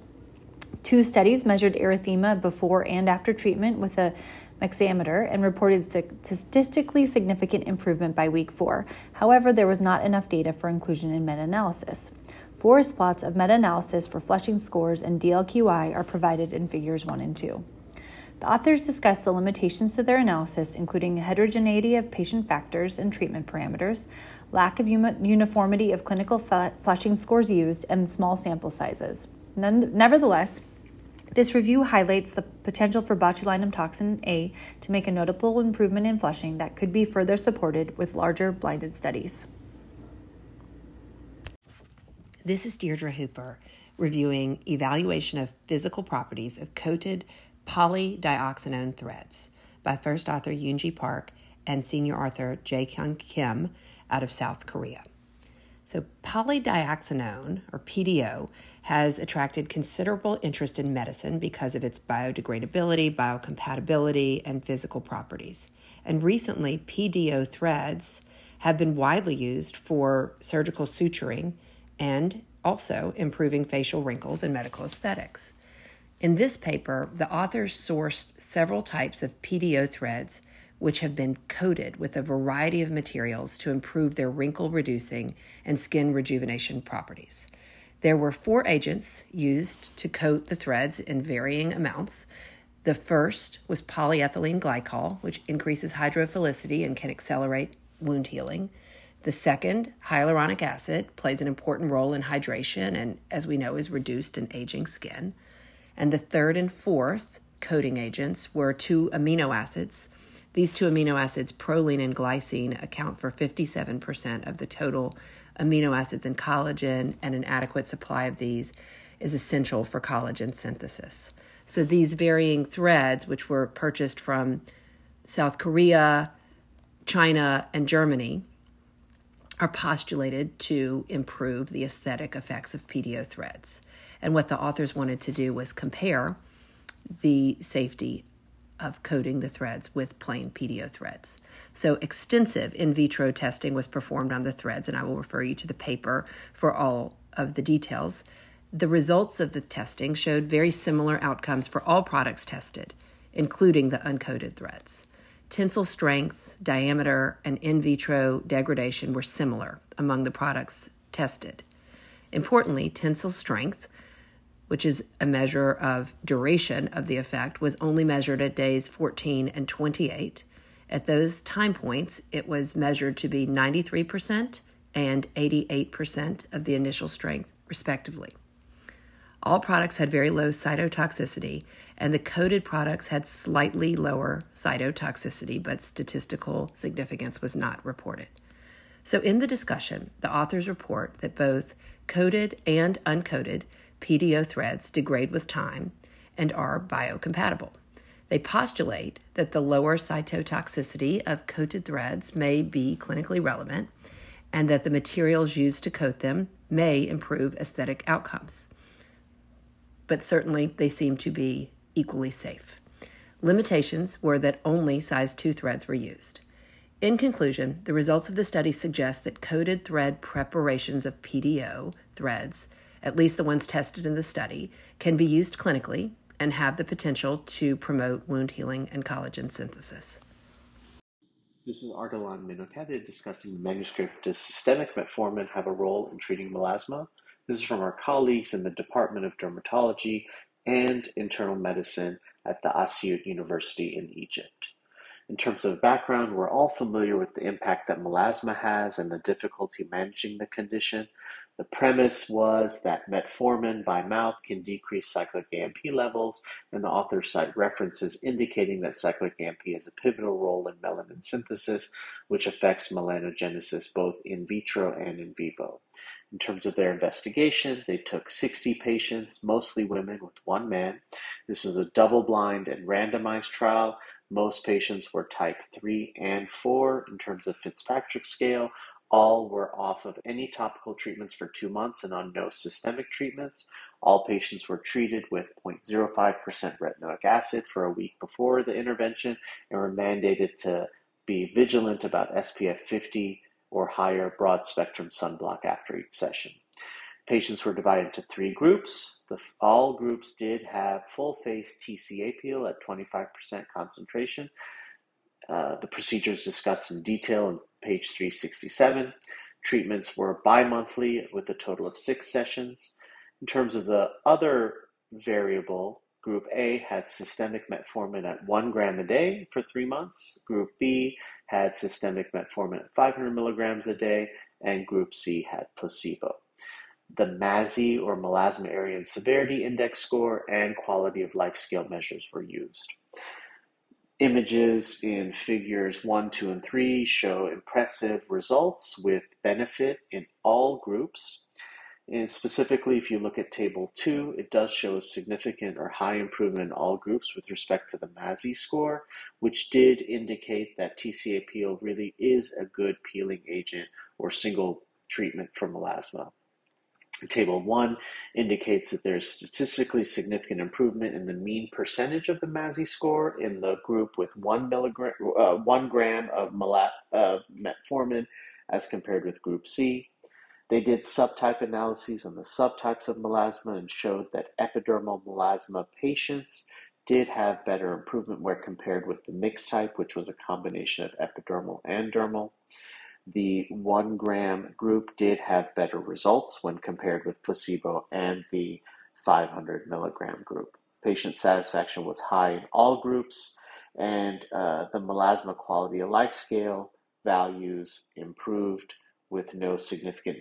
2 studies measured erythema before and after treatment with a mexameter and reported statistically significant improvement by week 4. However, there was not enough data for inclusion in meta-analysis. Forest plots of meta-analysis for flushing scores and DLQI are provided in Figures 1 and 2. The authors discussed the limitations to their analysis, including heterogeneity of patient factors and treatment parameters, lack of uniformity of clinical flushing scores used, and small sample sizes. Nevertheless, this review highlights the potential for botulinum toxin A to make a notable improvement in flushing that could be further supported with larger blinded studies. This is Deirdre Hooper reviewing evaluation of physical properties of coated polydioxanone threads by first author Yoonji Park and senior author Jae-Kyung Kim out of South Korea. So polydioxanone, or PDO, has attracted considerable interest in medicine because of its biodegradability, biocompatibility, and physical properties. And recently, PDO threads have been widely used for surgical suturing and also improving facial wrinkles and medical aesthetics. In this paper, the authors sourced several types of PDO threads which have been coated with a variety of materials to improve their wrinkle-reducing and skin rejuvenation properties. There were 4 agents used to coat the threads in varying amounts. The first was polyethylene glycol, which increases hydrophilicity and can accelerate wound healing. The second, hyaluronic acid, plays an important role in hydration and, as we know, is reduced in aging skin. And the third and fourth coating agents were 2 amino acids. These 2 amino acids, proline and glycine, account for 57% of the total amino acids in collagen, and an adequate supply of these is essential for collagen synthesis. So these varying threads, which were purchased from South Korea, China, and Germany, are postulated to improve the aesthetic effects of PDO threads. And what the authors wanted to do was compare the safety of coating the threads with plain PDO threads. So extensive in vitro testing was performed on the threads, and I will refer you to the paper for all of the details. The results of the testing showed very similar outcomes for all products tested, including the uncoated threads. Tensile strength, diameter, and in vitro degradation were similar among the products tested. Importantly, tensile strength, which is a measure of duration of the effect, was only measured at days 14 and 28. At those time points, it was measured to be 93% and 88% of the initial strength, respectively. All products had very low cytotoxicity, and the coated products had slightly lower cytotoxicity, but statistical significance was not reported. So in the discussion, the authors report that both coated and uncoated PDO threads degrade with time and are biocompatible. They postulate that the lower cytotoxicity of coated threads may be clinically relevant and that the materials used to coat them may improve aesthetic outcomes. But certainly they seem to be equally safe. Limitations were that only size 2 threads were used. In conclusion, the results of the study suggest that coated thread preparations of PDO threads, at least the ones tested in the study, can be used clinically and have the potential to promote wound healing and collagen synthesis. This is Ardalan Minokadid discussing the manuscript, Does Systemic Metformin Have a Role in Treating Melasma? This is from our colleagues in the Department of Dermatology and Internal Medicine at the Asyut University in Egypt. In terms of background, we're all familiar with the impact that melasma has and the difficulty managing the condition. The premise was that metformin by mouth can decrease cyclic AMP levels, and the authors cite references indicating that cyclic AMP has a pivotal role in melanin synthesis, which affects melanogenesis both in vitro and in vivo. In terms of their investigation, they took 60 patients, mostly women with one man. This was a double-blind and randomized trial. Most patients were type 3 and 4 in terms of Fitzpatrick scale. All were off of any topical treatments for 2 months and on no systemic treatments. All patients were treated with 0.05% retinoic acid for a week before the intervention and were mandated to be vigilant about SPF 50 or higher broad-spectrum sunblock after each session. Patients were divided into 3 groups. All groups did have full-face TCA peel at 25% concentration. The procedures discussed in detail on page 367. Treatments were bi-monthly with a total of 6 sessions. In terms of the other variable, Group A had systemic metformin at 1 gram a day for 3 months. Group B had systemic metformin at 500 milligrams a day, and Group C had placebo. The MASI, or Melasma Area and Severity Index score, and quality of life scale measures were used. Images in figures 1, 2, and 3 show impressive results with benefit in all groups. And specifically, if you look at table 2, it does show a significant or high improvement in all groups with respect to the MASI score, which did indicate that TCA peel really is a good peeling agent or single treatment for melasma. Table 1 indicates that there is statistically significant improvement in the mean percentage of the MASI score in the group with 1 gram of metformin as compared with Group C. They did subtype analyses on the subtypes of melasma and showed that epidermal melasma patients did have better improvement where compared with the mixed type, which was a combination of epidermal and dermal. The 1 gram group did have better results when compared with placebo and the 500 milligram group. Patient satisfaction was high in all groups, and the melasma quality of life scale values improved with no significant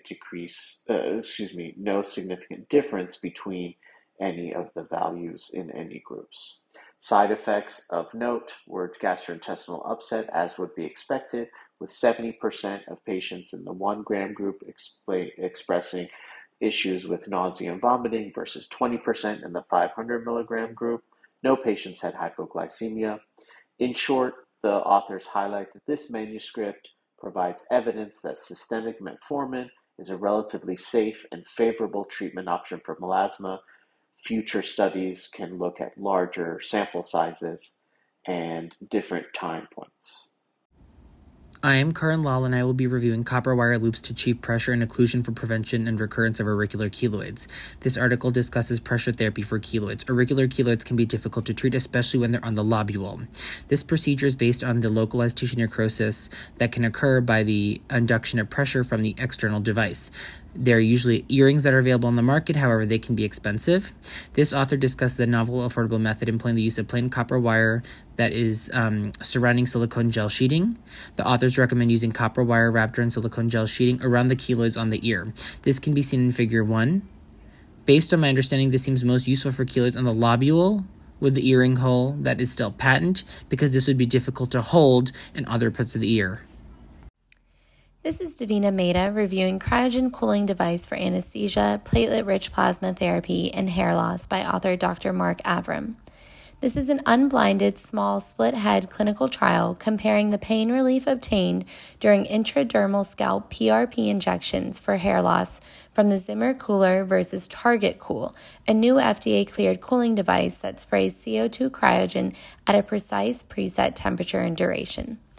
difference between any of the values in any groups. Side effects of note were gastrointestinal upset, as would be expected, with 70% of patients in the 1 gram group expressing issues with nausea and vomiting versus 20% in the 500 milligram group. No patients had hypoglycemia. In short, the authors highlight that this manuscript provides evidence that systemic metformin is a relatively safe and favorable treatment option for melasma. Future studies can look at larger sample sizes and different time points. I am Karan Lal, and I will be reviewing copper wire loops to achieve pressure and occlusion for prevention and recurrence of auricular keloids. This article discusses pressure therapy for keloids. Auricular keloids can be difficult to treat, especially when they're on the lobule. This procedure is based on the localized tissue necrosis that can occur by the induction of pressure from the external device. There are usually earrings that are available on the market, however, they can be expensive. This author discusses a novel, affordable method employing the use of plain copper wire that is surrounding silicone gel sheeting. The authors recommend using copper wire wrapped around silicone gel sheeting around the keloids on the ear. This can be seen in figure 1. Based on my understanding, this seems most useful for keloids on the lobule with the earring hole that is still patent, because this would be difficult to hold in other parts of the ear. This is Davina Mehta reviewing cryogen cooling device for anesthesia, platelet-rich plasma therapy, and hair loss by author Dr. Mark Avram. This is an unblinded, small, split-head clinical trial comparing the pain relief obtained during intradermal scalp PRP injections for hair loss from the Zimmer Cooler versus Target Cool, a new FDA-cleared cooling device that sprays CO2 cryogen at a precise preset temperature and duration.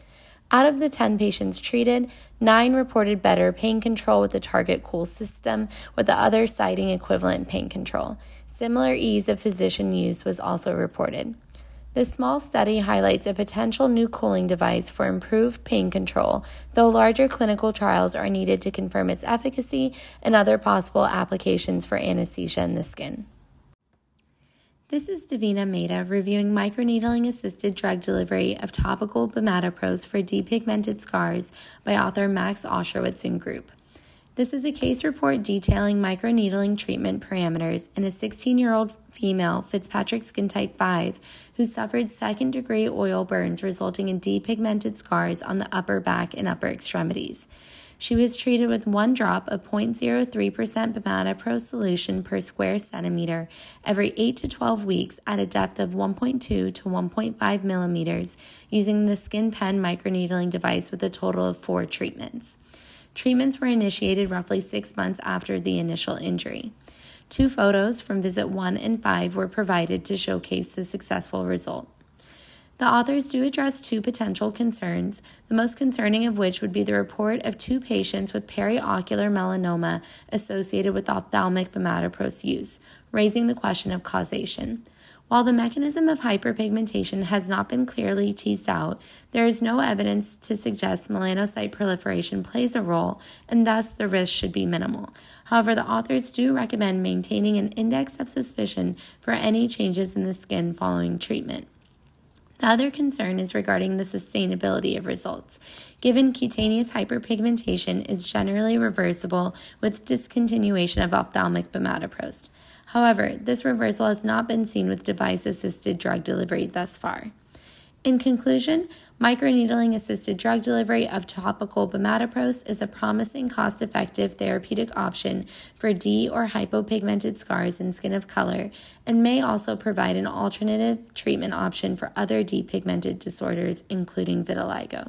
Out of the 10 patients treated, 9 reported better pain control with the Target Cool system, with the others citing equivalent pain control. Similar ease of physician use was also reported. This small study highlights a potential new cooling device for improved pain control, though larger clinical trials are needed to confirm its efficacy and other possible applications for anesthesia in the skin. This is Davina Mehta reviewing microneedling-assisted drug delivery of topical bimatoprost for depigmented scars by author Max Osherowitz and group. This is a case report detailing microneedling treatment parameters in a 16-year-old female Fitzpatrick skin type 5 who suffered second-degree oil burns resulting in depigmented scars on the upper back and upper extremities. She was treated with 1 drop of 0.03% bimatoprost solution per square centimeter every 8 to 12 weeks at a depth of 1.2 to 1.5 millimeters using the Skin Pen microneedling device with a total of 4 treatments. Treatments were initiated roughly 6 months after the initial injury. 2 photos from visit 1 and 5 were provided to showcase the successful result. The authors do address 2 potential concerns, the most concerning of which would be the report of 2 patients with periocular melanoma associated with ophthalmic bimatoprost use, raising the question of causation. While the mechanism of hyperpigmentation has not been clearly teased out, there is no evidence to suggest melanocyte proliferation plays a role, and thus the risk should be minimal. However, the authors do recommend maintaining an index of suspicion for any changes in the skin following treatment. The other concern is regarding the sustainability of results, given cutaneous hyperpigmentation is generally reversible with discontinuation of ophthalmic bimatoprost. However, this reversal has not been seen with device-assisted drug delivery thus far. In conclusion, microneedling-assisted drug delivery of topical bimatoprost is a promising, cost-effective therapeutic option for D or hypopigmented scars and skin of color, and may also provide an alternative treatment option for other depigmented disorders, including vitiligo.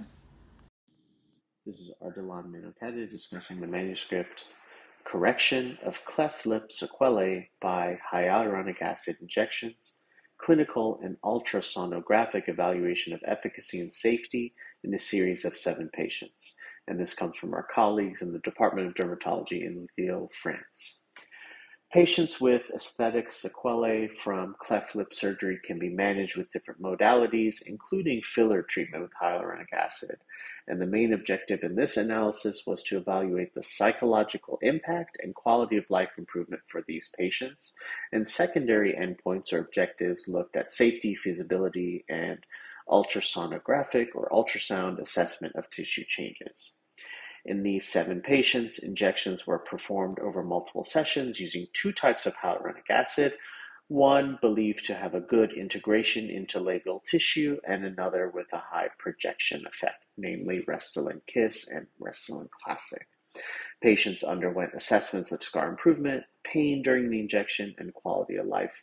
This is Ardalan Minokadeh discussing the manuscript Correction of Cleft Lip Sequelae by Hyaluronic Acid Injections, Clinical and Ultrasonographic Evaluation of Efficacy and Safety in a Series of 7 Patients. And this comes from our colleagues in the Department of Dermatology in Lille, France. Patients with aesthetic sequelae from cleft lip surgery can be managed with different modalities, including filler treatment with hyaluronic acid. And the main objective in this analysis was to evaluate the psychological impact and quality of life improvement for these patients. And secondary endpoints or objectives looked at safety, feasibility, and ultrasonographic or ultrasound assessment of tissue changes. In these 7 patients, injections were performed over multiple sessions using 2 types of hyaluronic acid, one believed to have a good integration into labial tissue and another with a high projection effect, namely Restylane Kiss and Restylane Classic. Patients underwent assessments of scar improvement, pain during the injection, and quality of life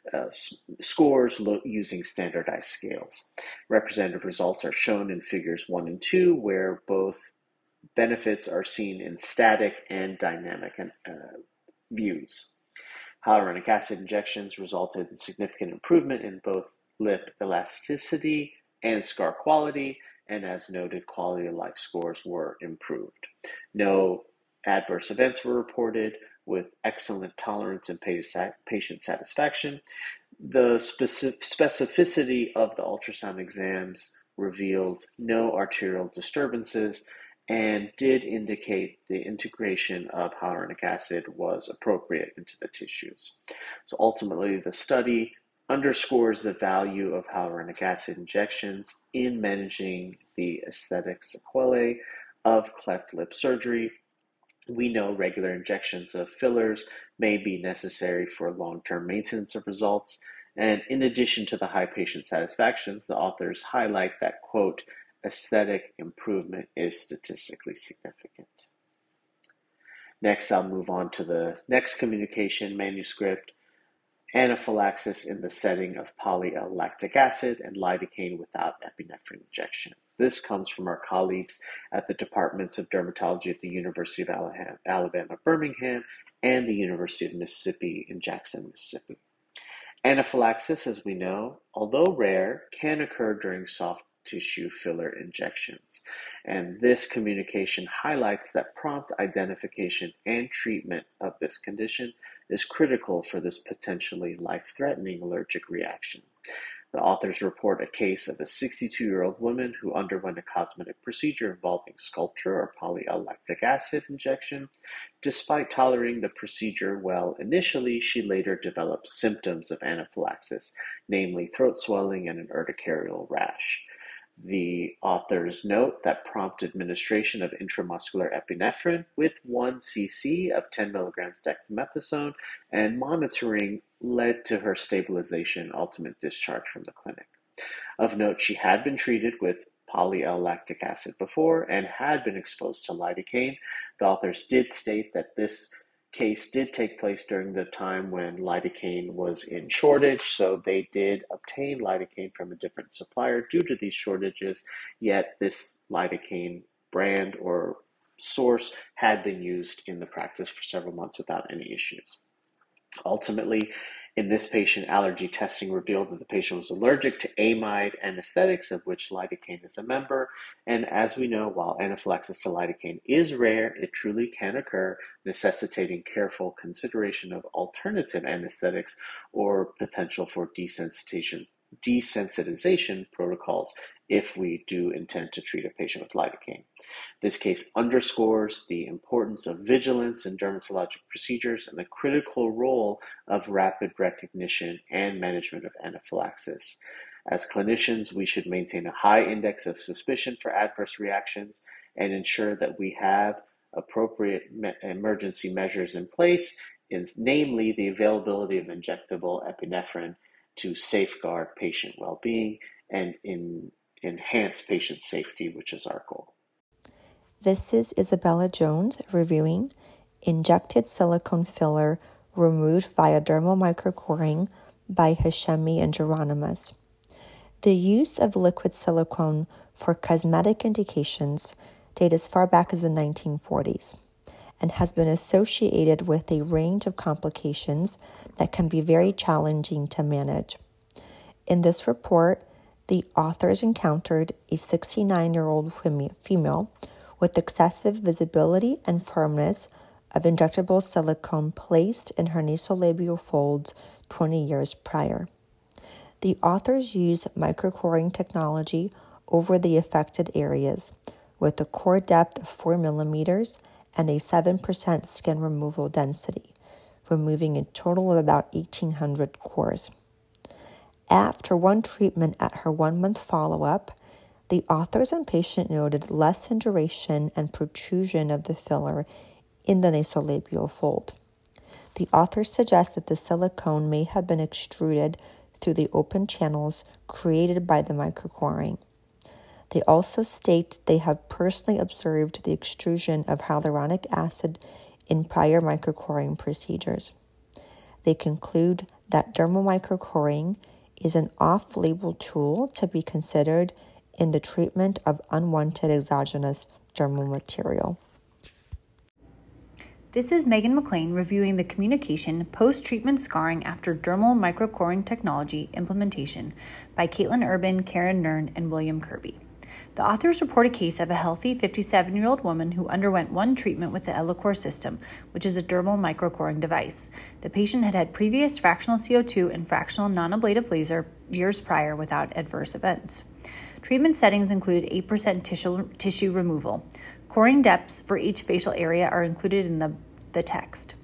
scores using standardized scales. Representative results are shown in figures 1 and 2, where both benefits are seen in static and dynamic views. Hyaluronic acid injections resulted in significant improvement in both lip elasticity and scar quality, and as noted, quality of life scores were improved. No adverse events were reported, with excellent tolerance and patient satisfaction. The specificity of the ultrasound exams revealed no arterial disturbances and did indicate the integration of hyaluronic acid was appropriate into the tissues. So ultimately, the study underscores the value of hyaluronic acid injections in managing the aesthetic sequelae of cleft lip surgery. We know regular injections of fillers may be necessary for long-term maintenance of results, and in addition to the high patient satisfactions, the authors highlight that, quote, aesthetic improvement is statistically significant. Next, I'll move on to the next communication manuscript, Anaphylaxis in the Setting of Poly-L-Lactic Acid and Lidocaine Without Epinephrine Injection. This comes from our colleagues at the Departments of Dermatology at the University of Alabama, Birmingham, and the University of Mississippi in Jackson, Mississippi. Anaphylaxis, as we know, although rare, can occur during soft tissue filler injections. And this communication highlights that prompt identification and treatment of this condition is critical for this potentially life-threatening allergic reaction. The authors report a case of a 62-year-old woman who underwent a cosmetic procedure involving Sculptra or poly-L-lactic acid injection. Despite tolerating the procedure well initially, she later developed symptoms of anaphylaxis, namely throat swelling and an urticarial rash. The authors note that prompt administration of intramuscular epinephrine with 1 cc of 10 milligrams dexamethasone and monitoring led to her stabilization and ultimate discharge from the clinic. Of note, she had been treated with poly-L-lactic acid before and had been exposed to lidocaine. The authors did state that this case did take place during the time when lidocaine was in shortage, so they did obtain lidocaine from a different supplier due to these shortages, yet this lidocaine brand or source had been used in the practice for several months without any issues. Ultimately, in this patient, allergy testing revealed that the patient was allergic to amide anesthetics, of which lidocaine is a member. And as we know, while anaphylaxis to lidocaine is rare, it truly can occur, necessitating careful consideration of alternative anesthetics or potential for desensitization protocols if we do intend to treat a patient with lidocaine. This case underscores the importance of vigilance in dermatologic procedures and the critical role of rapid recognition and management of anaphylaxis. As clinicians, we should maintain a high index of suspicion for adverse reactions and ensure that we have appropriate emergency measures in place, namely the availability of injectable epinephrine to safeguard patient well-being and enhance patient safety, which is our goal. This is Isabella Jones reviewing Injected Silicone Filler Removed via Dermal Microcoring by Hashemi and Geronimus. The use of liquid silicone for cosmetic indications date as far back as the 1940s and has been associated with a range of complications that can be very challenging to manage. In this report, the authors encountered a 69-year-old female with excessive visibility and firmness of injectable silicone placed in her nasolabial folds 20 years prior. The authors used microcoring technology over the affected areas with a core depth of 4 millimeters and a 7% skin removal density, removing a total of about 1,800 cores. After one treatment at her 1-month follow-up, the authors and patient noted lessened duration and protrusion of the filler in the nasolabial fold. The authors suggest that the silicone may have been extruded through the open channels created by the microcoring. They also state they have personally observed the extrusion of hyaluronic acid in prior microcoring procedures. They conclude that dermal microcoring is an off-label tool to be considered in the treatment of unwanted exogenous dermal material. This is Megan McLean reviewing the communication post-treatment scarring after dermal microcoring technology implementation by Caitlin Urban, Karen Nern, and William Kirby. The authors report a case of a healthy 57-year-old woman who underwent one treatment with the Ellacor system, which is a dermal microcoring device. The patient had had previous fractional CO2 and fractional non-ablative laser years prior without adverse events. Treatment settings included 8% tissue removal. Coring depths for each facial area are included in the text.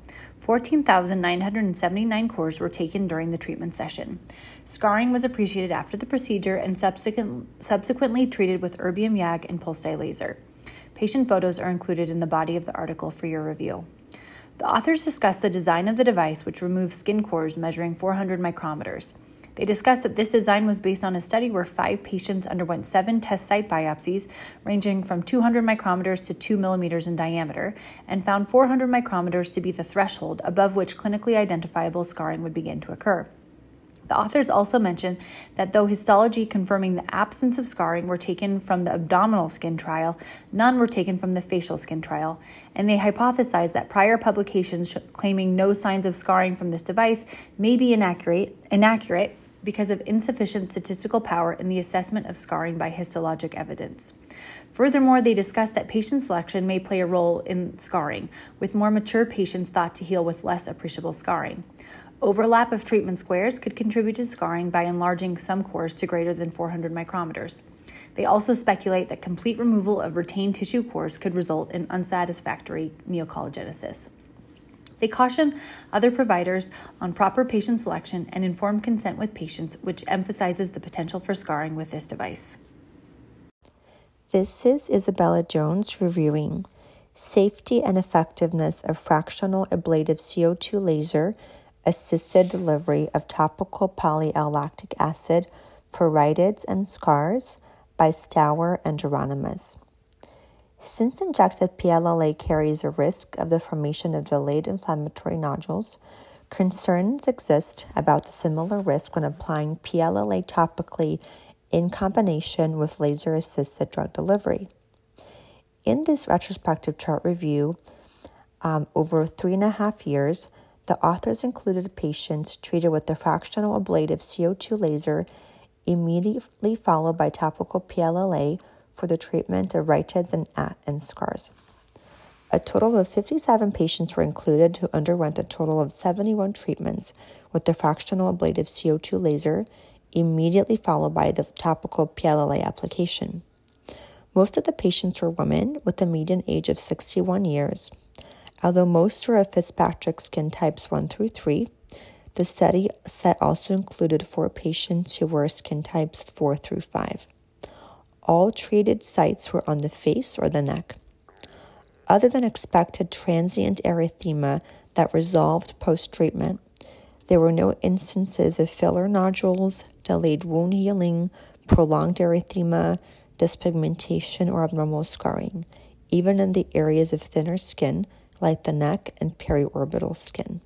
14,979 cores were taken during the treatment session. Scarring was appreciated after the procedure and subsequently treated with erbium YAG and pulse dye laser. Patient photos are included in the body of the article for your review. The authors discuss the design of the device, which removes skin cores measuring 400 micrometers. They discussed that this design was based on a study where 5 patients underwent 7 test site biopsies ranging from 200 micrometers to 2 millimeters in diameter and found 400 micrometers to be the threshold above which clinically identifiable scarring would begin to occur. The authors also mentioned that though histology confirming the absence of scarring were taken from the abdominal skin trial, none were taken from the facial skin trial, and they hypothesized that prior publications claiming no signs of scarring from this device may be inaccurate, because of insufficient statistical power in the assessment of scarring by histologic evidence. Furthermore, they discussed that patient selection may play a role in scarring, with more mature patients thought to heal with less appreciable scarring. Overlap of treatment squares could contribute to scarring by enlarging some cores to greater than 400 micrometers. They also speculate that complete removal of retained tissue cores could result in unsatisfactory neocollagenesis. They caution other providers on proper patient selection and informed consent with patients, which emphasizes the potential for scarring with this device. This is Isabella Jones reviewing Safety and Effectiveness of Fractional Ablative CO2 Laser Assisted Delivery of Topical Poly-L-Lactic Acid for Rhytids and Scars by Stour and Geronimus. Since injected PLLA carries a risk of the formation of delayed inflammatory nodules, concerns exist about the similar risk when applying PLLA topically in combination with laser-assisted drug delivery. In this retrospective chart review, over 3.5 years, the authors included patients treated with the fractional ablative CO2 laser immediately followed by topical PLLA for the treatment of rhytids and scars. A total of 57 patients were included who underwent a total of 71 treatments with the fractional ablative CO2 laser immediately followed by the topical PLLA application. Most of the patients were women with a median age of 61 years. Although most were of Fitzpatrick skin types 1 through 3, the study set also included 4 patients who were skin types 4 through 5. All treated sites were on the face or the neck. Other than expected transient erythema that resolved post-treatment, there were no instances of filler nodules, delayed wound healing, prolonged erythema, dyspigmentation, or abnormal scarring, even in the areas of thinner skin like the neck and periorbital skin.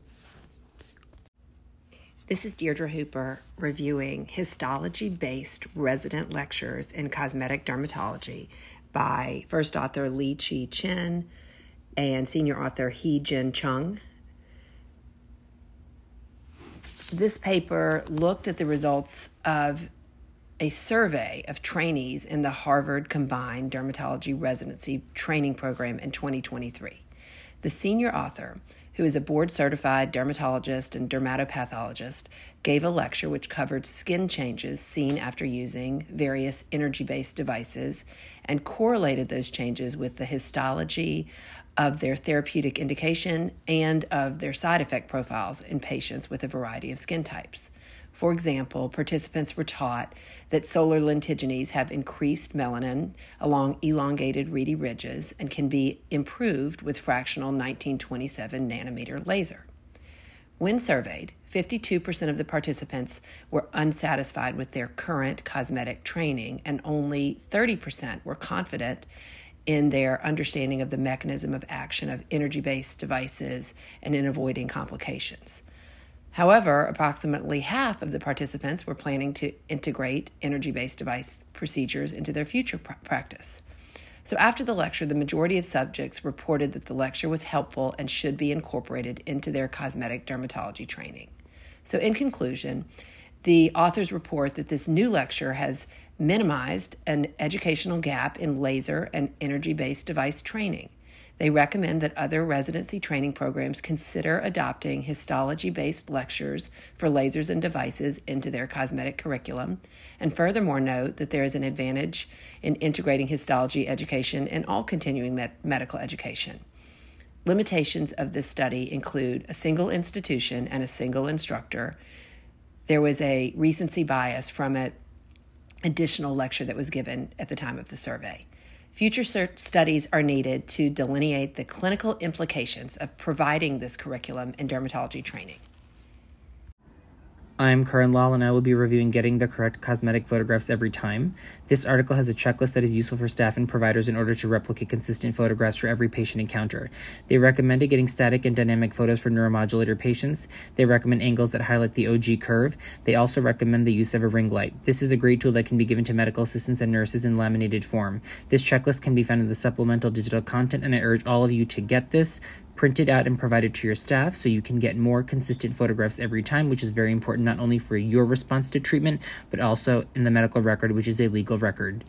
This is Deirdre Hooper reviewing histology-based resident lectures in cosmetic dermatology by first author Li-Chi Chen and senior author Hee-Jin Chung. This paper looked at the results of a survey of trainees in the Harvard Combined Dermatology Residency Training Program in 2023. The senior author, who is a board-certified dermatologist and dermatopathologist, gave a lecture which covered skin changes seen after using various energy-based devices and correlated those changes with the histology of their therapeutic indication and of their side effect profiles in patients with a variety of skin types. For example, participants were taught that solar lentigines have increased melanin along elongated reedy ridges and can be improved with fractional 1927 nanometer laser. When surveyed, 52% of the participants were unsatisfied with their current cosmetic training, and only 30% were confident in their understanding of the mechanism of action of energy-based devices and in avoiding complications. However, approximately half of the participants were planning to integrate energy-based device procedures into their future practice. So after the lecture, the majority of subjects reported that the lecture was helpful and should be incorporated into their cosmetic dermatology training. So in conclusion, the authors report that this new lecture has minimized an educational gap in laser and energy-based device training. They recommend that other residency training programs consider adopting histology-based lectures for lasers and devices into their cosmetic curriculum, and furthermore note that there is an advantage in integrating histology education in all continuing medical education. Limitations of this study include a single institution and a single instructor. There was a recency bias from an additional lecture that was given at the time of the survey. Future studies are needed to delineate the clinical implications of providing this curriculum in dermatology training. I'm Karan Lal, and I will be reviewing Getting the Correct Cosmetic Photographs Every Time. This article has a checklist that is useful for staff and providers in order to replicate consistent photographs for every patient encounter. They recommended getting static and dynamic photos for neuromodulator patients. They recommend angles that highlight the OG curve. They also recommend the use of a ring light. This is a great tool that can be given to medical assistants and nurses in laminated form. This checklist can be found in the supplemental digital content, and I urge all of you to get this. printed out and provided to your staff so you can get more consistent photographs every time, which is very important not only for your response to treatment, but also in the medical record, which is a legal record.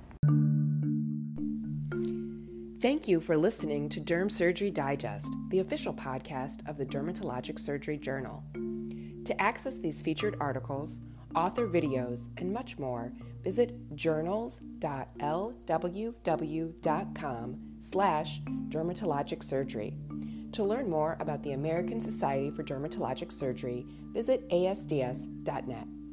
Thank you for listening to Derm Surgery Digest, the official podcast of the Dermatologic Surgery Journal. To access these featured articles, author videos, and much more, visit journals.lww.com/dermatologic surgery. To learn more about the American Society for Dermatologic Surgery, visit asds.net.